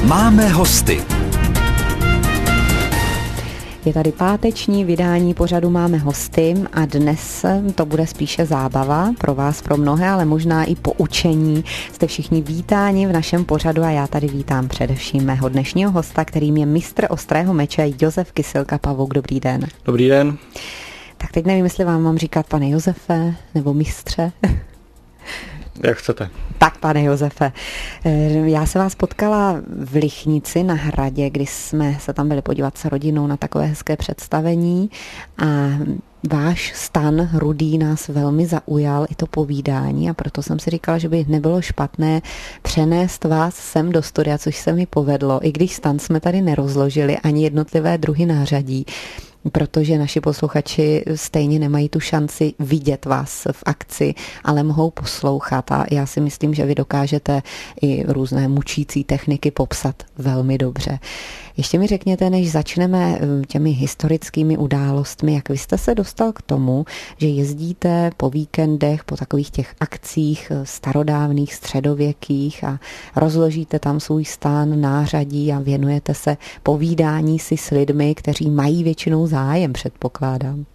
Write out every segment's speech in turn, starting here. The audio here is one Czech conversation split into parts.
Máme hosty. Je tady páteční vydání pořadu Máme hosty a dnes to bude spíše zábava pro vás, pro mnohé, ale možná i poučení. Jste všichni vítáni v našem pořadu a já tady vítám především mého dnešního hosta, kterým je mistr ostrého meče Josef Kysilka. Pavouk, dobrý den. Dobrý den. Tak teď nevím, jestli vám mám říkat pane Josefe nebo mistře. Jak chcete. Tak, pane Josefe, já se vás potkala v Lichnici na hradě, kdy jsme se tam byli podívat s rodinou na takové hezké představení a váš stan rudý nás velmi zaujal, i to povídání, a proto jsem si říkala, že by nebylo špatné přenést vás sem do studia, což se mi povedlo, i když stan jsme tady nerozložili ani jednotlivé druhy nářadí, protože naši posluchači stejně nemají tu šanci vidět vás v akci, ale mohou poslouchat a já si myslím, že vy dokážete i různé mučící techniky popsat velmi dobře. Ještě mi řekněte, než začneme těmi historickými událostmi, jak vy jste se dostal k tomu, že jezdíte po víkendech, po takových těch akcích starodávných, středověkých a rozložíte tam svůj stán, nářadí a věnujete se povídání si s lidmi, kteří mají většinou zájem, předpokládám.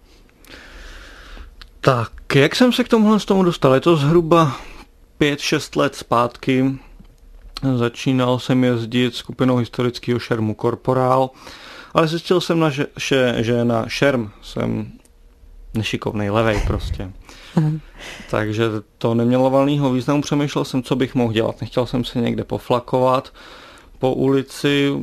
Tak, jak jsem se k tomu dostal? Je to zhruba 5-6 let zpátky. Začínal jsem jezdit skupinou historického šermu Korporál, ale zjistil jsem, že na šerm jsem nešikovnej, levej prostě. Takže to nemělo valnýho významu, přemýšlel jsem, co bych mohl dělat. Nechtěl jsem se někde poflakovat po ulici.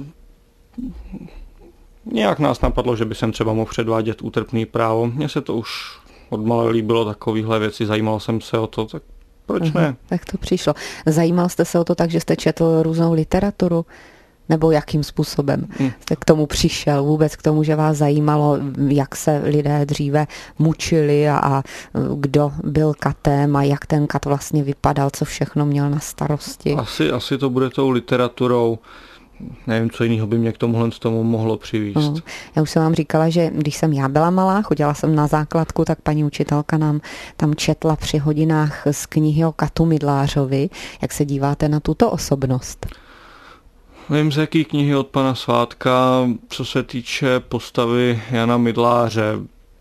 Nějak nás napadlo, že by jsem třeba mohl předvádět útrpný právo. Mně se to už odmale líbilo, takovýhle věci, zajímal jsem se o to, tak proč ne? Tak to přišlo. Zajímal jste se o to tak, že jste četl různou literaturu? Nebo jakým způsobem jste k tomu přišel? Vůbec k tomu, že vás zajímalo, jak se lidé dříve mučili a kdo byl katem a jak ten kat vlastně vypadal, co všechno měl na starosti? Asi to bude tou literaturou. Nevím, co jiného by mě k tomu mohlo přivést. Já už jsem vám říkala, že když jsem já byla malá, chodila jsem na základku, tak paní učitelka nám tam četla při hodinách z knihy o Katu Mydlářovi. Jak se díváte na tuto osobnost? Vím, z jaký knihy od pana Svátka, co se týče postavy Jana Mydláře.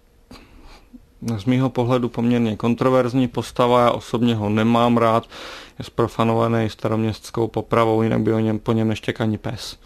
Z mýho pohledu poměrně kontroverzní postava, já osobně ho nemám rád, je zprofanovaný staroměstskou popravou, jinak by po něm neštěk ani pes.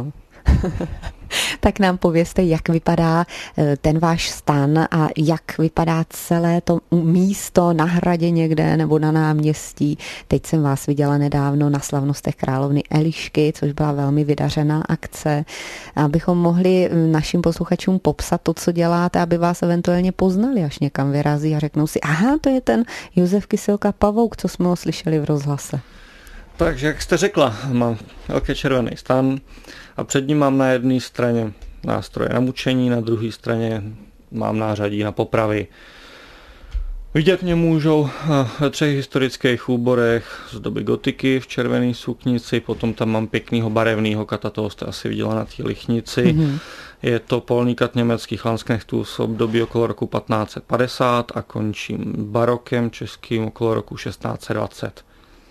Tak nám povězte, jak vypadá ten váš stan a jak vypadá celé to místo na hradě někde nebo na náměstí. Teď jsem vás viděla nedávno na slavnostech královny Elišky, což byla velmi vydařená akce, abychom mohli našim posluchačům popsat to, co děláte, aby vás eventuálně poznali, až někam vyrazí a řeknou si, aha, to je ten Josef Kysilka Pavouk, co jsme ho slyšeli v rozhlase. Takže, jak jste řekla, mám velký červený stan a před ním mám na jedné straně nástroje na mučení, na druhé straně mám nářadí na popravy. Vidět mě můžou ve 3 historických úborech z doby gotiky v červené suknici, potom tam mám pěknýho barevného kata, toho jste asi viděla na té Lichnici. Je to polný kat německých lansknechtů z období okolo roku 1550 a končím barokem českým okolo roku 1620.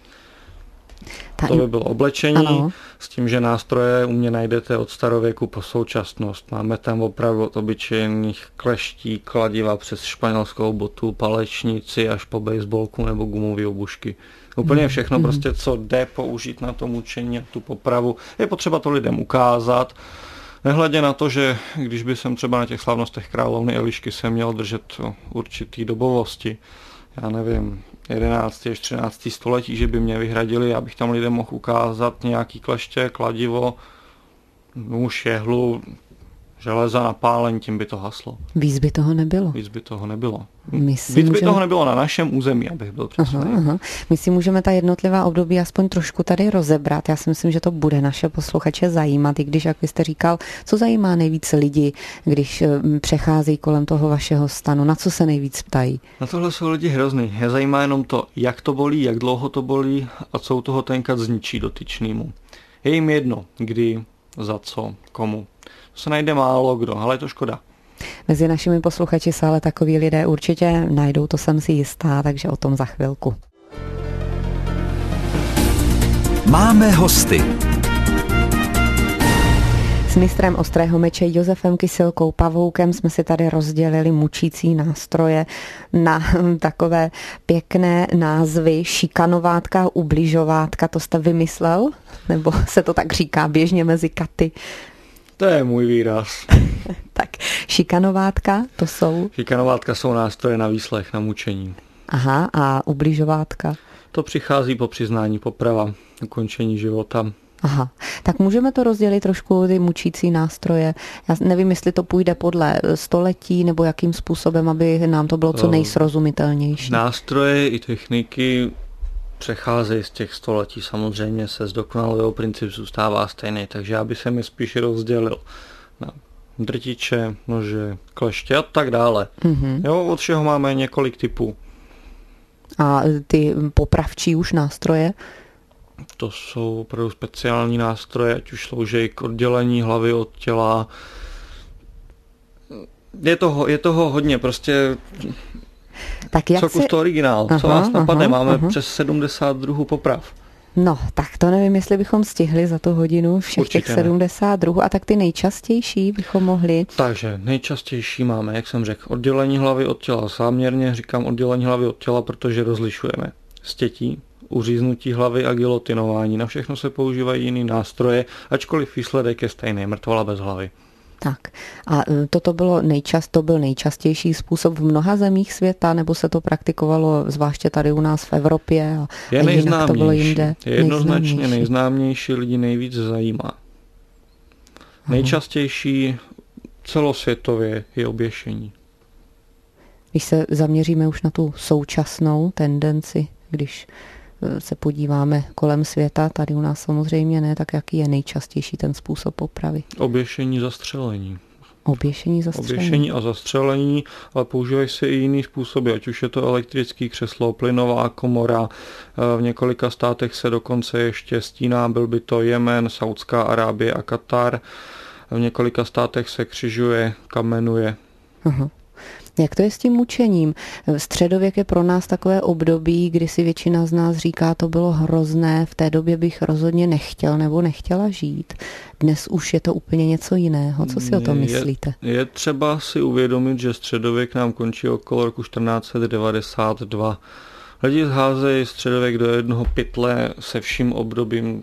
To by bylo oblečení, ano. S tím, že nástroje u mě najdete od starověku po současnost. Máme tam opravdu od obyčejných kleští, kladiva přes španělskou botu, palečnici až po baseballku nebo gumové obušky. Úplně všechno prostě, co jde použít na to mučení a tu popravu. Je potřeba to lidem ukázat. Nehledě na to, že když by jsem třeba na těch slavnostech královny Elišky se měl držet určitý dobovosti, já nevím, 11. až 13. století, že by mě vyhradili, abych tam lidem mohl ukázat nějaký kleště, kladivo, nůž, jehlu, železa na pálení, tím by to haslo. Víc by toho nebylo. Víc by toho nebylo. Toho nebylo na našem území, abych byl přesný. My si můžeme ta jednotlivá období aspoň trošku tady rozebrat. Já si myslím, že to bude naše posluchače zajímat, i když, jak vy jste říkal, co zajímá nejvíc lidi, když přecházejí kolem toho vašeho stanu, na co se nejvíc ptají? Na tohle jsou lidi hrozný. Je zajímá jenom to, jak to bolí, jak dlouho to bolí a co u toho tenkrát zničí dotyčnému. Je jim jedno, kdy, za co, komu. To se najde málo kdo, ale je to škoda. Mezi našimi posluchači se ale takoví lidé určitě najdou, to jsem si jistá, takže o tom za chvilku. Máme hosty. mistrem ostrého meče Josefem Kysilkou Pavoukem jsme si tady rozdělili mučící nástroje na takové pěkné názvy. Šikanovátka, ubližovátka, to jste vymyslel? Nebo se to tak říká běžně mezi katy? To je můj výraz. Tak šikanovátka, to jsou? Šikanovátka jsou nástroje na výslech, na mučení. Aha, a ubližovátka? To přichází po přiznání, poprava, ukončení života. Aha, tak můžeme to rozdělit trošku, ty mučící nástroje. Já nevím, jestli to půjde podle století, nebo jakým způsobem, aby nám to bylo co nejsrozumitelnější. Nástroje i techniky přecházejí z těch století, samozřejmě se zdokonalujou, princip zůstává stejný, takže já bych se mi spíš rozdělil na drtiče, nože, kleště a tak dále. Mm-hmm. Jo, od všeho máme několik typů. A ty popravčí už nástroje? To jsou opravdu speciální nástroje, ať už slouží k oddělení hlavy od těla. Je toho hodně, prostě tak jak co kus to originál, co vás napadne, máme přes 70 druhů poprav. No, tak to nevím, jestli bychom stihli za tu hodinu všech určitě těch 70 druhů, a tak ty nejčastější bychom mohli. Takže nejčastější máme, jak jsem řekl, oddělení hlavy od těla. Záměrně říkám oddělení hlavy od těla, protože rozlišujeme stětí, uříznutí hlavy a gilotinování. Na všechno se používají jiný nástroje, ačkoliv výsledek je stejný, mrtvola bez hlavy. Tak a to byl nejčastější způsob v mnoha zemích světa, nebo se to praktikovalo zvláště tady u nás v Evropě a jinak to bylo jinde? Je jednoznačně nejznámější, lidi nejvíc zajímá. Nejčastější celosvětově je oběšení. Když se zaměříme už na tu současnou tendenci, když se podíváme kolem světa, tady u nás samozřejmě ne, tak jaký je nejčastější ten způsob popravy? Oběšení, zastřelení. Oběšení a zastřelení, ale používají se i jiný způsoby, ať už je to elektrický křeslo, plynová komora, v několika státech se dokonce ještě stíná, byl by to Jemen, Saudská Arábie a Katar, v několika státech se křižuje, kamenuje. Aha. Jak to je s tím mučením? Středověk je pro nás takové období, kdy si většina z nás říká, to bylo hrozné, v té době bych rozhodně nechtěl nebo nechtěla žít. Dnes už je to úplně něco jiného. Co si o tom myslíte? Je třeba si uvědomit, že středověk nám končí okolo roku 1492. Lidi zházejí středověk do jednoho pytle se vším obdobím.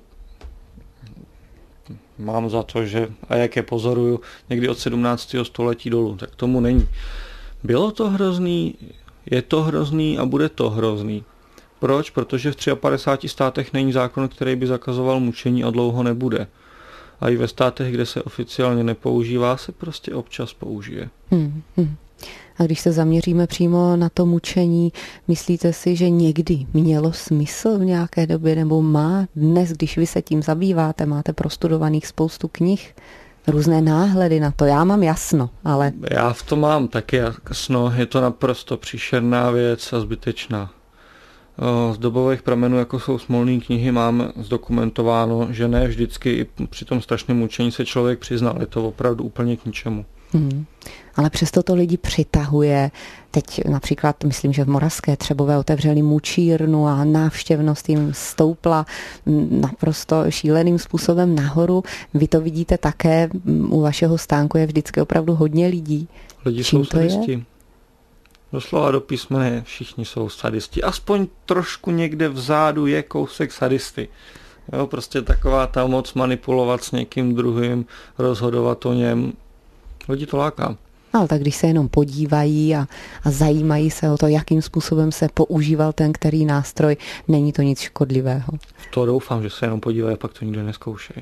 Mám za to, že, a jak je pozoruju, někdy od 17. století dolů, tak tomu není. Bylo to hrozný, je to hrozný a bude to hrozný. Proč? Protože v 53 státech není zákon, který by zakazoval mučení a dlouho nebude. A i ve státech, kde se oficiálně nepoužívá, se prostě občas použije. A když se zaměříme přímo na to mučení, myslíte si, že někdy mělo smysl v nějaké době, nebo má dnes, když vy se tím zabýváte, máte prostudovaných spoustu knih, různé náhledy na to? Já mám jasno, ale... Já v tom mám taky jasno, je to naprosto příšerná věc a zbytečná. Z dobových pramenů, jako jsou smolné knihy, mám zdokumentováno, že ne vždycky i při tom strašném mučení se člověk přiznal, je to opravdu úplně k ničemu. Ale přesto to lidi přitahuje. Teď například, myslím, že v Moravské Třebové otevřeli mučírnu a návštěvnost jim stoupla naprosto šíleným způsobem nahoru. Vy to vidíte také, u vašeho stánku je vždycky opravdu hodně lidí. Lidi jsou sadisti. Doslova do písmene všichni jsou sadisti. Aspoň trošku někde vzadu je kousek sadisty. Jo, prostě taková ta moc manipulovat s někým druhým, rozhodovat o něm. Lidi to láká. Ale tak když se jenom podívají a zajímají se o to, jakým způsobem se používal ten který nástroj, není to nic škodlivého. V to doufám, že se jenom podívají a pak to nikdo neskoušejí.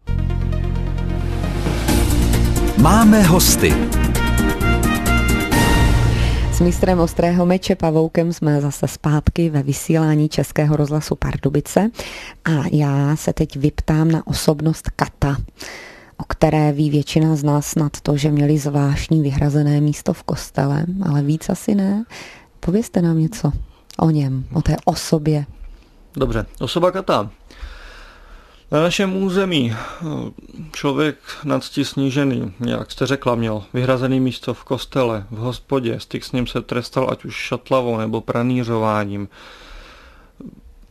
Máme hosty. S mistrem ostrého meče Pavoukem jsme zase zpátky ve vysílání Českého rozhlasu Pardubice a já se teď vyptám na osobnost kata, o které ví většina z nás snad to, že měli zvláštní vyhrazené místo v kostele, ale víc asi ne. Povězte nám něco o něm, o té osobě. Dobře, osoba kata. Na našem území člověk nadsti snížený, jak jste řekla, měl vyhrazené místo v kostele, v hospodě, styk s ním se trestal ať už šatlavou nebo pranýřováním.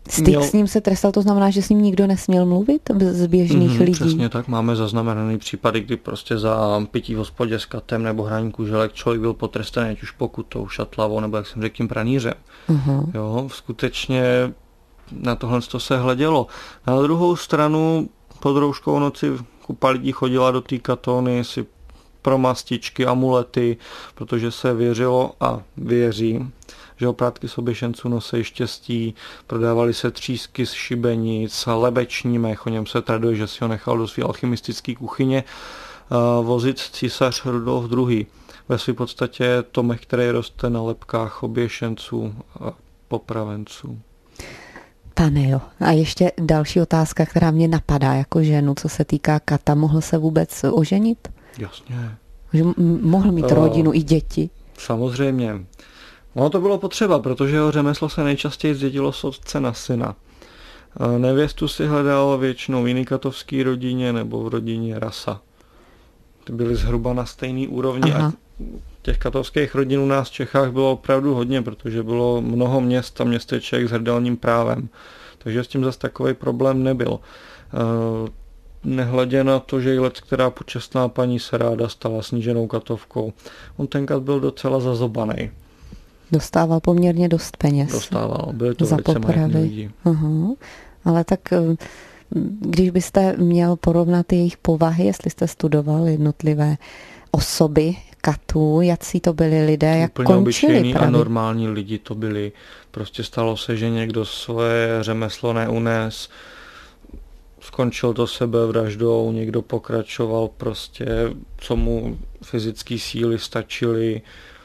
Styk s ním se trestal, to znamená, že s ním nikdo nesměl mluvit z běžných lidí? Přesně tak, máme zaznamenaný případy, kdy prostě za pití v hospodě s katem nebo hraní kuželek člověk byl potrestaný, ať už pokutou, šatlavou, nebo jak jsem řekl, tím pranýřem. Jo, skutečně na tohle se hledělo. Na druhou stranu pod rouškou noci kupa lidí chodila do té katony si pro mastičky, amulety, protože se věřilo a věří, že oprátky z oběšenců nosí štěstí, prodávali se třísky z šibenic, lebeční mech, o něm se traduje, že si ho nechal do své alchymistické kuchyně vozit císař Rudolf II. Ve své podstatě je to mech, který roste na lebkách oběšenců a popravenců. Pane jo. A ještě další otázka, která mě napadá jako ženu, co se týká kata. Mohl se vůbec oženit? Jasně. Že mohl mít rodinu i děti? Samozřejmě. Ono to bylo potřeba, protože jeho řemeslo se nejčastěji zdědilo z otce na syna. Nevěstu si hledal většinou v jiný katovský rodině nebo v rodině Rasa. Ty byly zhruba na stejný úrovni. A těch katovských rodin u nás v Čechách bylo opravdu hodně, protože bylo mnoho měst a městeček s hrdelním právem. Takže s tím zase takový problém nebyl. Nehledě na to, že i která počestná paní se ráda stala sníženou katovkou. On ten kat byl docela zazobanej. Dostával poměrně dost peněz. Dostával, byly to za velice majetní lidi. Ale tak když byste měl porovnat jejich povahy, jestli jste studoval jednotlivé osoby katů, jací to byli lidé, jak úplně končili obyčejní právě? A normální lidi to byli. Prostě stalo se, že někdo své řemeslo neunes, skončil to sebevraždou, někdo pokračoval prostě, co mu fyzické síly stačily.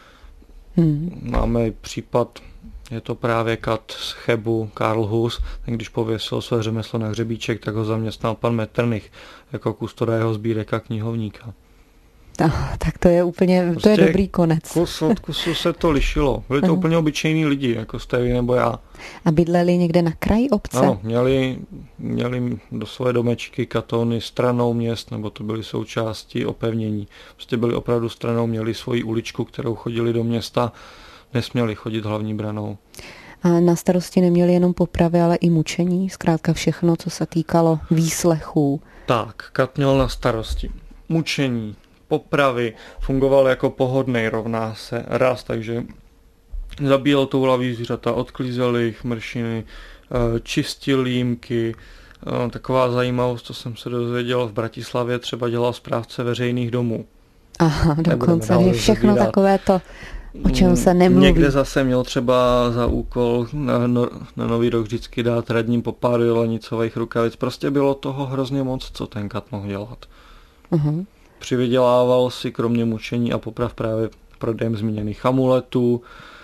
Máme případ, je to právě kat z Chebu, Karl Hus, ten když pověsil své řemeslo na hřebíček, tak ho zaměstnal pan Metternich jako kustoda jeho sbírek a knihovníka. Tak to je úplně, prostě to je dobrý konec. Kus od kusu se to lišilo. Byli to úplně obyčejní lidi, jako jste vy nebo já. A bydleli někde na kraji obce? Ano, měli do své domečky katony stranou měst, nebo to byly součástí opevnění. Prostě byli opravdu stranou, měli svoji uličku, kterou chodili do města, nesměli chodit hlavní branou. A na starosti neměli jenom popravy, ale i mučení, zkrátka všechno, co se týkalo výslechů. Tak, kat měl na starosti mučení, popravy, fungoval jako pohodnej, rovná se raz, takže zabíjel toulavý zvířata, odklízel jejich mršiny, čistil jímky. Taková zajímavost, co jsem se dozvěděl, v Bratislavě třeba dělal správce veřejných domů. Aha, dokonce, že všechno takové to, o čem se nemluví. Někde zase měl třeba za úkol na Nový rok vždycky dát radním po pár jelenicových rukavic. Prostě bylo toho hrozně moc, co ten kat mohl dělat. Přivydělával si kromě mučení a poprav právě prodejem zmíněných amuletů,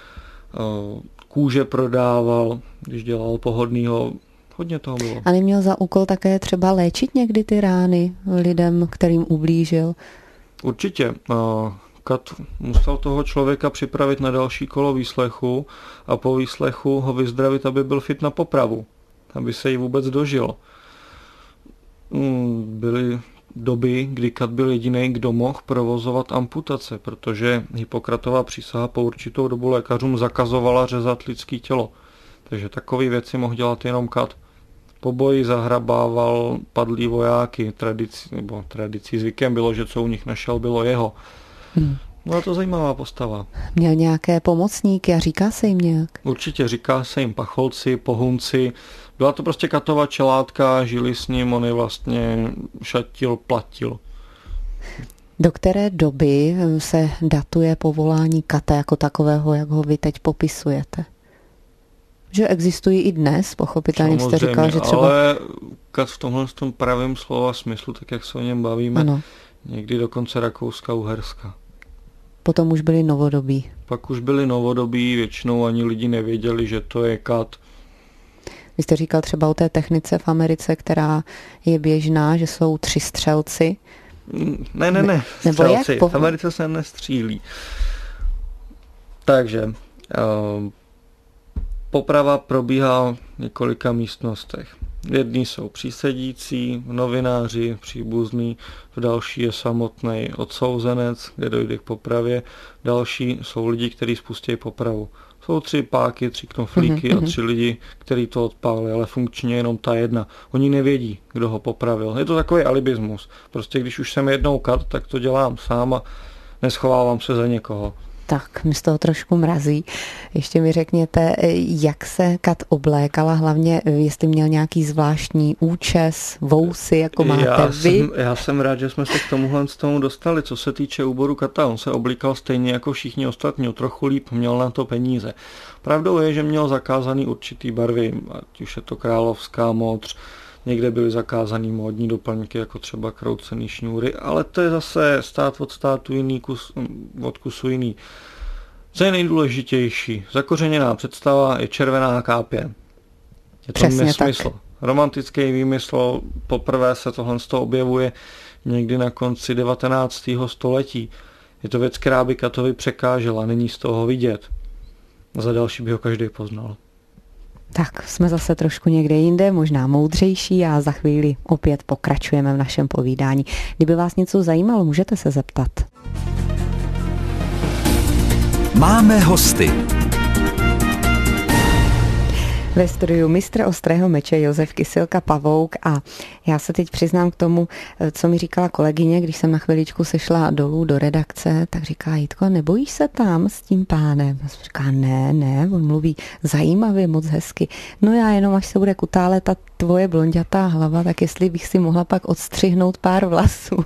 kůže prodával, když dělal pohodnýho, hodně toho bylo. A neměl za úkol také třeba léčit někdy ty rány lidem, kterým ublížil? Určitě. Kat musel toho člověka připravit na další kolo výslechu a po výslechu ho vyzdravit, aby byl fit na popravu, aby se jí vůbec dožil. Byly doby, kdy kat byl jediný, kdo mohl provozovat amputace, protože Hippokratová přísaha po určitou dobu lékařům zakazovala řezat lidský tělo. Takže takové věci mohl dělat jenom kat. Po boji zahrabával padlý vojáky, tradicí zvykem bylo, že co u nich našel, bylo jeho. No a to zajímavá postava. Měl nějaké pomocníky a říká se jim nějak? Určitě říká se jim pacholci, pohunci. Byla to prostě katova čelátka, žili s ním, on je vlastně šatil, platil. Do které doby se datuje povolání kata jako takového, jak ho vy teď popisujete? Že existují i dnes, pochopitelně jste říkal, že třeba... ale kat v tomhle pravém slova smyslu, tak jak se o něm bavíme, ano. Někdy dokonce Rakouska-Uherska. Potom už byli novodobí. Pak už byli novodobí, většinou ani lidi nevěděli, že to je kat. Vy jste říkal třeba o té technice v Americe, která je běžná, že jsou 3 střelci. Ne, střelci. V Americe se nestřílí. Takže poprava probíhá v několika místnostech. V jedné jsou přísedící, novináři, příbuzní, v další je samotný odsouzenec, kde dojde k popravě, další jsou lidi, kteří spustí popravu. Jsou 3 páky, 3 knoflíky a 3 lidi, kteří to odpálili, ale funkčně jenom ta jedna. Oni nevědí, kdo ho popravil. Je to takový alibismus. Prostě když už jsem jednou kat, tak to dělám sám a neschovávám se za někoho. Tak, mi z toho trošku mrazí. Ještě mi řekněte, jak se kat oblékala, hlavně jestli měl nějaký zvláštní účes, vousy, jako máte vy. Já jsem rád, že jsme se k tomuhle dostali. Co se týče úboru kata, on se oblíkal stejně jako všichni ostatní, trochu líp, měl na to peníze. Pravdou je, že měl zakázaný určitý barvy, ať už je to královská modř, někde byly zakázaný módní doplňky, jako třeba kroucený šňůry, ale to je zase stát od státu jiný, kus od kusu jiný. Co je nejdůležitější? Zakořeněná představa je červená kápě. Je to nesmysl. Romantický výmysl, poprvé se tohle z toho objevuje někdy na konci 19. století. Je to věc, která by katovi překážela, není z toho vidět. Za další by ho každý poznal. Tak, jsme zase trošku někde jinde, možná moudřejší a za chvíli opět pokračujeme v našem povídání. Kdyby vás něco zajímalo, můžete se zeptat. Máme hosty. Ve studiu mistr ostrého meče Josef Kysilka Pavouk a já se teď přiznám k tomu, co mi říkala kolegyně, když jsem na chviličku sešla dolů do redakce, tak říká: Jitko, nebojíš se tam s tím pánem? A říká, ne, on mluví zajímavě, moc hezky. No já jenom, až se bude kutálet ta tvoje blonďatá hlava, tak jestli bych si mohla pak odstřihnout pár vlasů.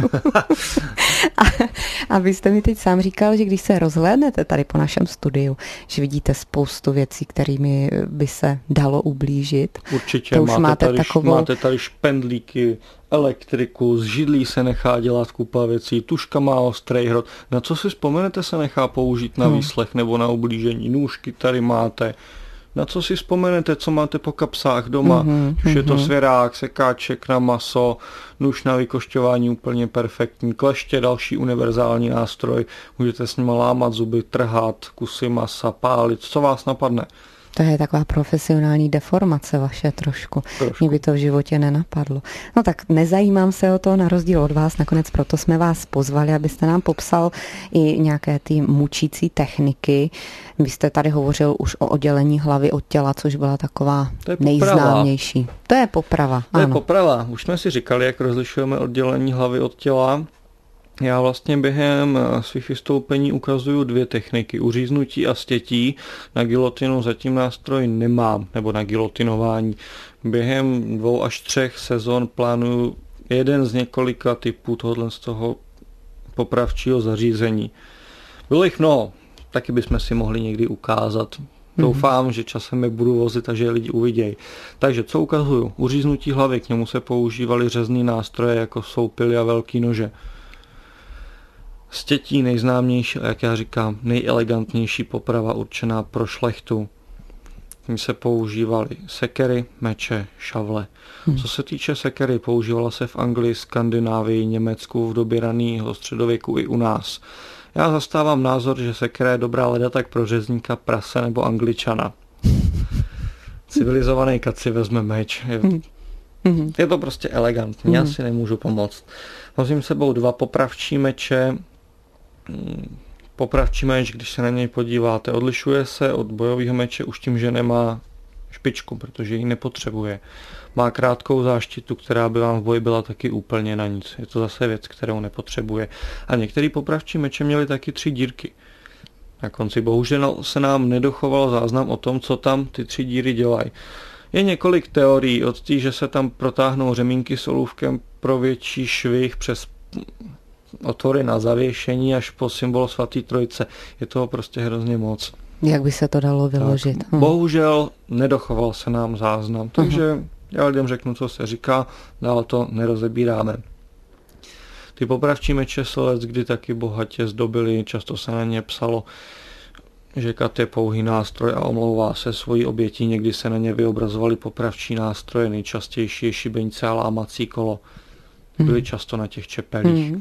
A vy jste mi teď sám říkal, že když se rozhlédnete tady po našem studiu, že vidíte spoustu věcí, kterými by se dalo ublížit. Určitě, máte tady špendlíky, elektriku, z židlí se nechá dělat kupa věcí, tužka má ostrý hrot. Na co si vzpomenete, se nechá použít na výslech nebo na ublížení? Nůžky tady máte. Na co si vzpomenete, co máte po kapsách doma? Už je to svěrák, sekáček na maso, nůž na vykošťování úplně perfektní, kleště, další univerzální nástroj. Můžete s nima lámat zuby, trhat, kusy masa, pálit, co vás napadne. To je taková profesionální deformace vaše trošku. Mě by to v životě nenapadlo. No tak nezajímám se o to, na rozdíl od vás, nakonec proto jsme vás pozvali, abyste nám popsal i nějaké ty mučící techniky. Vy jste tady hovořil už o oddělení hlavy od těla, což byla taková nejznámější. To je poprava. To je poprava. Už jsme si říkali, jak rozlišujeme oddělení hlavy od těla. Já vlastně během svých vystoupení ukazuju 2 techniky, uříznutí a stětí. Na gilotinu zatím nástroj nemám, nebo na gilotinování. Během 2 až 3 sezon plánuju jeden z několika typů tohoto z toho popravčího zařízení. Bylo jich mnoho, taky bychom si mohli někdy ukázat. Doufám, že časem je budu vozit a že lidi uvidějí. Takže co ukazuju? Uříznutí hlavy, k němu se používaly řezný nástroje, jako jsou pily a velký nože. Stětí nejznámější a jak já říkám, nejelegantnější poprava určená pro šlechtu. V se používaly sekery, meče, šavle. Co se týče sekery, používala se v Anglii, Skandinávii, Německu v době raného středověku i u nás. Já zastávám názor, že sekera je dobrá leda tak pro řezníka, prase nebo Angličana. Civilizovaný kat si vezme meč. Je to prostě elegantní, já si nemůžu pomoct. Vozím sebou 2 popravčí meče. Popravčí meč, když se na něj podíváte, odlišuje se od bojového meče už tím, že nemá špičku, protože ji nepotřebuje. Má krátkou záštitu, která by vám v boji byla taky úplně na nic. Je to zase věc, kterou nepotřebuje. A některé popravčí meče měly taky 3 dírky. Na konci bohužel se nám nedochoval záznam o tom, co tam ty 3 díry dělají. Je několik teorií od té, že se tam protáhnou řemínky s olůvkem pro větší švih přes otvory na zavěšení až po symbol svatý trojice. Je toho prostě hrozně moc. Jak by se to dalo vyložit? Bohužel nedochoval se nám záznam, takže já lidem řeknu, co se říká, dál to nerozebíráme. Ty popravčí meče se leckdy taky bohatě zdobily, často se na ně psalo, že kat je pouhý nástroj a omlouvá se svojí obětí, někdy se na ně vyobrazovaly popravčí nástroje, nejčastější je šibeňce a lámací kolo. Byly často na těch čepelích.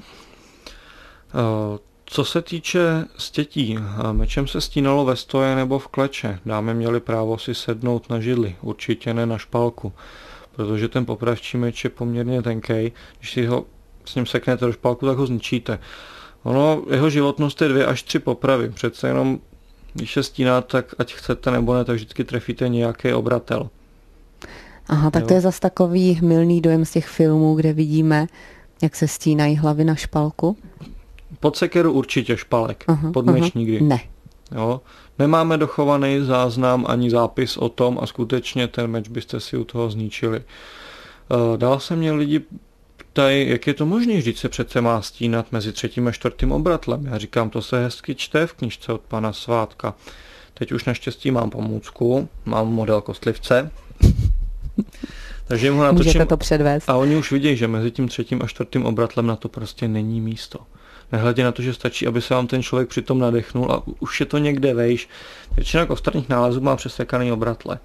Co se týče stětí, mečem se stínalo ve stoje nebo v kleče. Dámy měly právo si sednout na židli, určitě ne na špalku, protože ten popravčí meč je poměrně tenkej. Když si ho s ním seknete do špalku, tak ho zničíte. Jeho životnost je 2 až 3 popravy. Přece jenom Když je stíná, tak ať chcete nebo ne, tak vždycky trefíte nějaký obratel. Aha, tak to je zas takový mylný dojem z těch filmů, kde vidíme, jak se stínají hlavy na špalku. Pod sekeru určitě špalek, pod meč nikdy. Ne. Jo? Nemáme dochovaný záznam ani zápis o tom a skutečně ten meč byste si u toho zničili. Dál se mě lidi ptají, jak je to možné, vždyť se přece má stínat mezi 3. a 4. obratlem. Já říkám, to se hezky čte v knížce od pana Svátka. Teď už naštěstí mám pomůcku, mám model kostlivce. Takže jim ho natočím. Můžete to předvést. A oni už vidějí, že mezi tím 3. a 4. obratlem na to prostě není místo. Nehledě na to, že stačí, aby se vám ten člověk přitom nadechnul a už je to někde vejš. Většina ostatních nálezů má přesekaný obratle.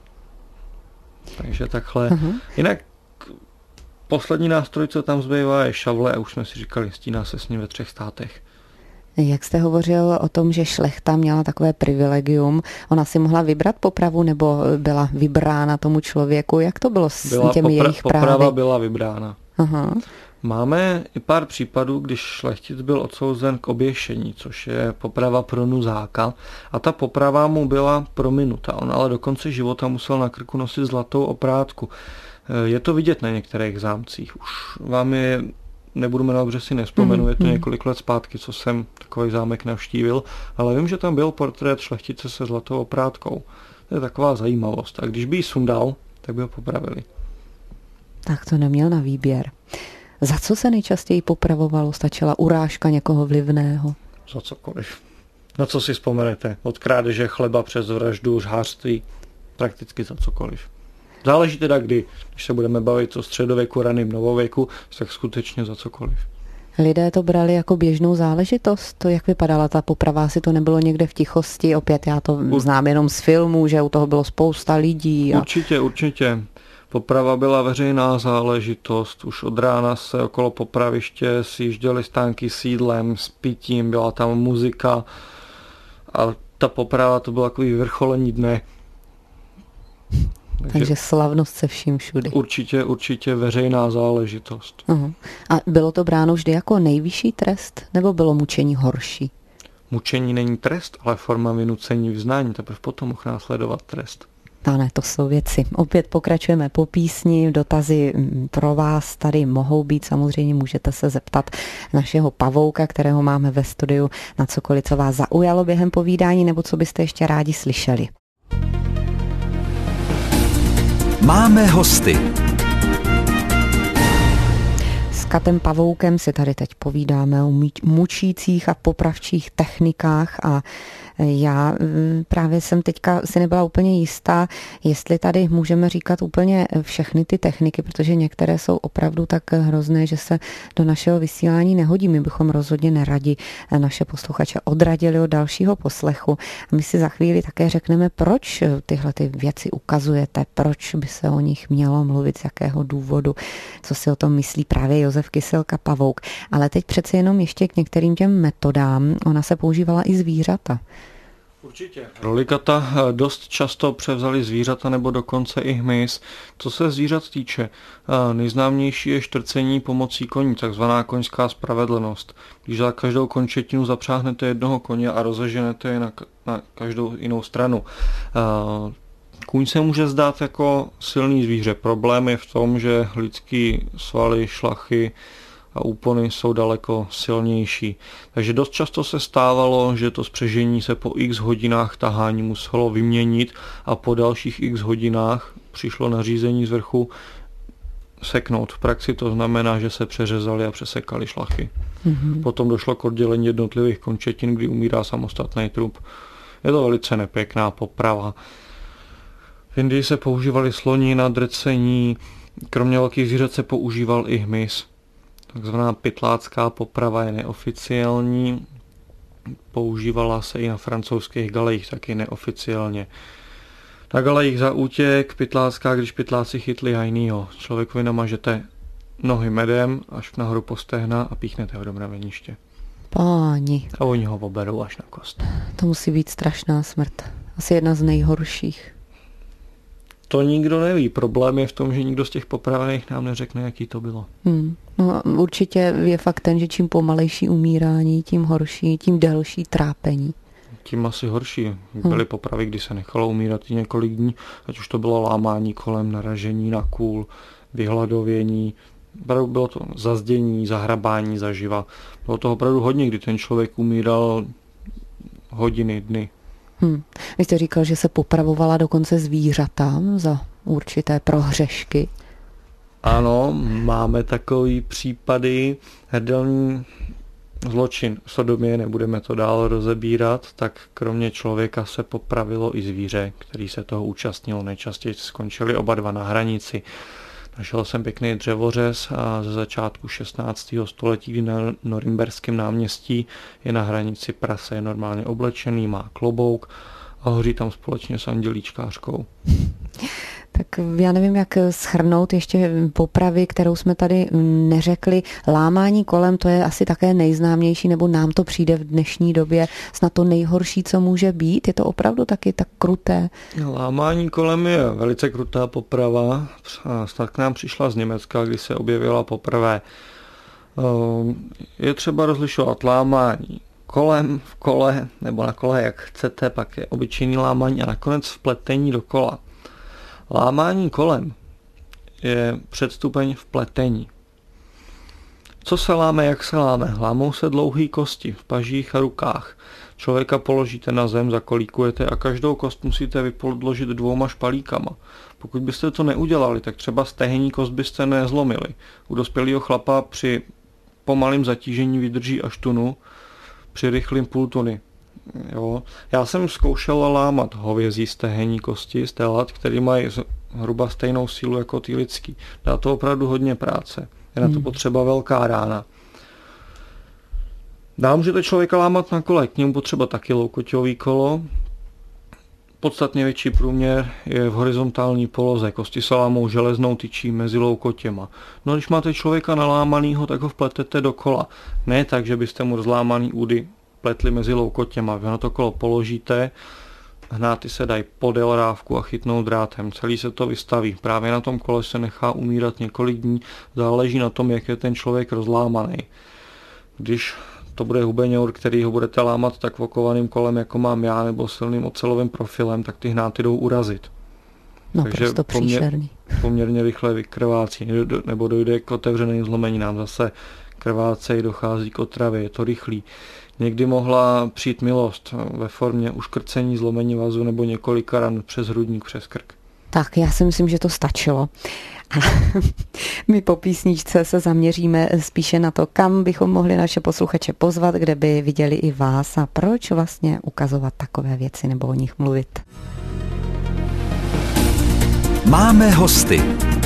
Takže takhle. Jinak poslední nástroj, co tam zbývá, je šavle a už jsme si říkali, stíná se s ním ve 3 státech. Jak jste hovořil o tom, že šlechta měla takové privilegium, ona si mohla vybrat popravu nebo byla vybrána tomu člověku? Jak to bylo s těmi jejich právy? Poprava byla vybrána. Aha. Máme i pár případů, když šlechtic byl odsouzen k oběšení, což je poprava pro nuzáka, a ta poprava mu byla prominuta. On ale do konce života musel na krku nosit zlatou oprátku. Je to vidět na některých zámcích. Už vám je nebudu jmenovat, protože si nevzpomenu, je to několik let zpátky, co jsem takový zámek navštívil, ale vím, že tam byl portrét šlechtice se zlatou oprátkou. To je taková zajímavost. A když by ji sundal, tak by ho popravili. Tak to neměl na výběr. Za co se nejčastěji popravovalo? Stačila urážka někoho vlivného? Za cokoliv. Na co si vzpomenete? Od krádeže chleba přes vraždu, žhářství, prakticky za cokoliv. Záleží teda kdy. Když se budeme bavit o středověku, raném novověku, tak skutečně za cokoliv. Lidé to brali jako běžnou záležitost? To, jak vypadala ta poprava? Asi to nebylo někde v tichosti? Opět já to znám jenom z filmů, že u toho bylo spousta lidí. Určitě. Poprava byla veřejná záležitost. Už od rána se okolo popraviště sjížděly stánky s jídlem, s pitím, byla tam muzika a ta poprava to bylo takový vrcholení dne. Takže slavnost se vším všudy. Určitě veřejná záležitost. A bylo to bráno vždy jako nejvyšší trest, nebo bylo mučení horší? Mučení není trest, ale forma vynucení vyznání, teprve potom mohl následovat trest. Ne, to jsou věci. Opět pokračujeme po písni, dotazy pro vás tady mohou být, samozřejmě můžete se zeptat našeho Pavouka, kterého máme ve studiu, na cokoliv, co vás zaujalo během povídání, nebo co byste ještě rádi slyšeli. Máme hosty. S Katem Pavoukem si tady teď povídáme o mučících a popravčích technikách a já právě jsem teďka si nebyla úplně jistá, jestli tady můžeme říkat úplně všechny ty techniky, protože některé jsou opravdu tak hrozné, že se do našeho vysílání nehodí. My bychom rozhodně neradi naše posluchače odradili od dalšího poslechu. A my si za chvíli také řekneme, proč tyhle ty věci ukazujete, proč by se o nich mělo mluvit, z jakého důvodu, co si o tom myslí právě Josef Kyselka Pavouk. Ale teď přece jenom ještě k některým těm metodám. Ona se používala i zvířata. Určitě. Rolikata dost často převzali zvířata nebo dokonce i hmyz. Co se zvířat týče, nejznámější je štrcení pomocí koní, takzvaná koňská spravedlnost. Když za každou končetinu zapřáhnete jednoho koně a rozeženete je na každou jinou stranu. Kůň se může zdát jako silný zvíře. Problém je v tom, že lidský svaly, šlachy a úpony jsou daleko silnější. Takže dost často se stávalo, že to spřežení se po x hodinách tahání muselo vyměnit a po dalších x hodinách přišlo nařízení z vrchu seknout. V praxi to znamená, že se přeřezali a přesekali šlachy. Potom došlo k oddělení jednotlivých končetin, kdy umírá samostatný trup. Je to velice nepěkná poprava. V Indii se používali sloni na drcení, kromě velkých zvířat se používal i hmyz. Takzvaná pytlácká poprava je neoficiální, používala se i na francouzských galejích, taky neoficiálně. Na galejích za útěk, pytlácká, když pytláci chytli hajnýho. Člověkovi namažete nohy medem až nahoru po stehna a píchnete ho do mraveniště. Páni. A oni ho oberou až na kost. To musí být strašná smrt. Asi jedna z nejhorších. To nikdo neví. Problém je v tom, že nikdo z těch popravených nám neřekne, jaký to bylo. No, určitě je fakt ten, že čím pomalejší umírání, tím horší, tím delší trápení. tím asi horší. Byly popravy, kdy se nechalo umírat i několik dní, ať už to bylo lámání kolem, naražení na kůl, vyhladovění, bylo to zazdění, zahrabání zaživa. Bylo toho opravdu hodně, kdy ten člověk umíral hodiny, dny. Vy jste říkal, že se popravovala dokonce zvířata za určité prohřešky. Ano, máme takový případy. Hrdelní zločin sodomie, nebudeme to dál rozebírat, tak kromě člověka se popravilo i zvíře, který se toho účastnilo. Nejčastěji skončili oba dva na hranici. Našel jsem pěkný dřevořez a ze začátku 16. století, kdy na Norimberském náměstí je na hranici prase, je normálně oblečený, má klobouk a hoří tam společně s andělíčkářkou. Tak já nevím, jak shrnout ještě popravy, kterou jsme tady neřekli. Lámání kolem, to je asi také nejznámější, nebo nám to přijde v dnešní době snad to nejhorší, co může být. Je to opravdu taky tak kruté? Lámání kolem je velice krutá poprava. Snad k nám přišla z Německa, kdy se objevila poprvé. Je třeba rozlišovat lámání kolem, v kole, nebo na kole, jak chcete, pak je obyčejný lámání a nakonec vpletení do kola. Lámání kolem je předstupeň vpletení. Co se láme, jak se láme? Lámou se dlouhé kosti v pažích a rukách. Člověka položíte na zem, zakolíkujete a každou kost musíte vypodložit 2 špalíkama. Pokud byste to neudělali, tak třeba stehenní kost byste nezlomili. U dospělého chlapa při pomalém zatížení vydrží až tunu, při rychlým půl tuny. Jo. Já jsem zkoušel lámat hovězí stehenní kosti z telat, který mají hruba stejnou sílu jako ty lidský. Dá to opravdu hodně práce. Je na to potřeba velká rána. Dál můžete člověka lámat na kole, k němu potřeba taky loukoťový kolo. Podstatně větší průměr je v horizontální poloze. Kosti se lámou železnou tyčí mezi loukotěma. No a když máte člověka nalámanýho, tak ho vpletete do kola. Ne tak, že byste mu rozlámaný údy pletli mezi loukotěma. Vy na to kolo položíte, hnáty se dají podél rávku a chytnou drátem. Celý se to vystaví. Právě na tom kole se nechá umírat několik dní. Záleží na tom, jak je ten člověk rozlámaný. Když to bude hubeňour, který ho budete lámat tak vokovaným kolem, jako mám já, nebo silným ocelovým profilem, tak ty hnáty jdou urazit. No, takže to příšerný. Poměrně rychle vykrvácí, nebo dojde k otevřeným zlomeninám. Zase krvácej, dochází k otravě, je to rychlý. Někdy mohla přijít milost ve formě uškrcení, zlomení vazu nebo několika ran přes hrudník, přes krk. Tak já si myslím, že to stačilo. A my po písničce se zaměříme spíše na to, kam bychom mohli naše posluchače pozvat, kde by viděli i vás a proč vlastně ukazovat takové věci nebo o nich mluvit. Máme hosty.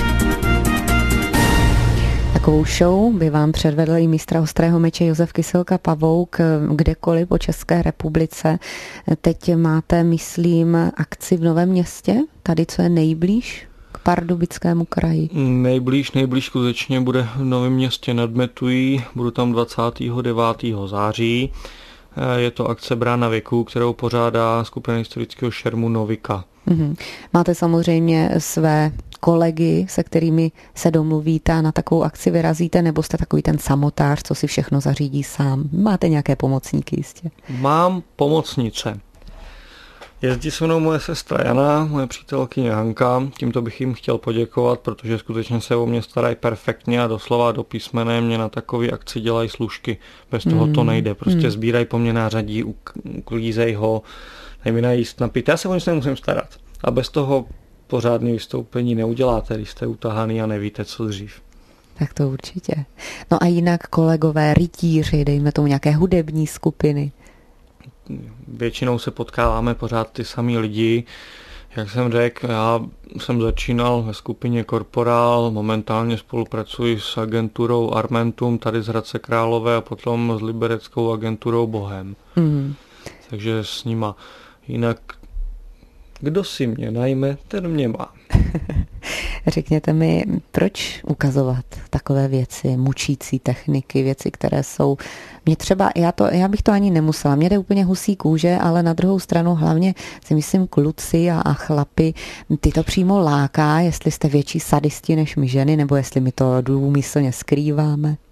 Takovou show by vám předvedl i mistr ostrého meče Josef Kyselka Pavouk kdekoliv po České republice. Teď máte, myslím, akci v Novém Městě, tady co je nejblíž k Pardubickému kraji. Nejblíž skutečně bude v Novém Městě nad Metují, budu tam 29. září. Je to akce Brána věku, kterou pořádá skupina historického šermu Novika. Máte samozřejmě své kolegy, se kterými se domluvíte a na takovou akci vyrazíte, nebo jste takový ten samotář, co si všechno zařídí sám? Máte nějaké pomocníky jistě? Mám pomocnice. Jezdí se mnou moje sestra Jana, moje přítelkyně Hanka, tímto bych jim chtěl poděkovat, protože skutečně se o mě starají perfektně a doslova do písmene mě na takové akci dělají služky. Bez toho to nejde, prostě sbírají po mně nářadí, uklízej ho, dej mi najíst, napít, já se o nic nemusím starat. A bez toho pořádné vystoupení neuděláte, když jste utahaný a nevíte, co dřív. Tak to určitě. No a jinak kolegové, rytíři, dejme tomu nějaké hudební skupiny. Většinou se potkáváme pořád ty samý lidi. Jak jsem řekl, já jsem začínal ve skupině Korporál, momentálně spolupracuji s agenturou Armentum tady z Hradce Králové a potom s libereckou agenturou Bohem. Takže s nima. Jinak kdo si mě najme, ten mě má. Řekněte mi, proč ukazovat takové věci, mučící techniky, věci, které jsou... Mě třeba, já bych to ani nemusela, mě jde úplně husí kůže, ale na druhou stranu hlavně si myslím kluci a chlapi, ty to přímo láká, jestli jste větší sadisti než my ženy, nebo jestli my to důmyslně skrýváme.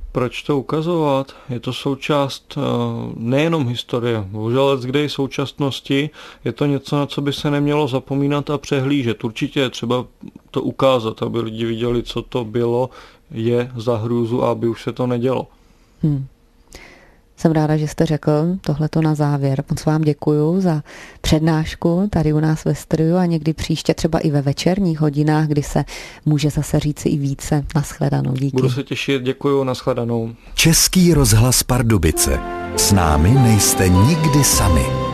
Proč to ukazovat? Je to součást nejenom historie, bohužel kde i současnosti. Je to něco, na co by se nemělo zapomínat a přehlížet. Určitě je třeba to ukázat, aby lidi viděli, co to bylo, je za hrůzu a aby už se to nedělo. Jsem ráda, že jste řekl tohleto na závěr. Moc vám děkuju za přednášku tady u nás ve studiu a někdy příště třeba i ve večerních hodinách, kdy se může zase říci i více. Nashledanou, díky. Budu se těšit, děkuju, nashledanou. Český rozhlas Pardubice. S námi nejste nikdy sami.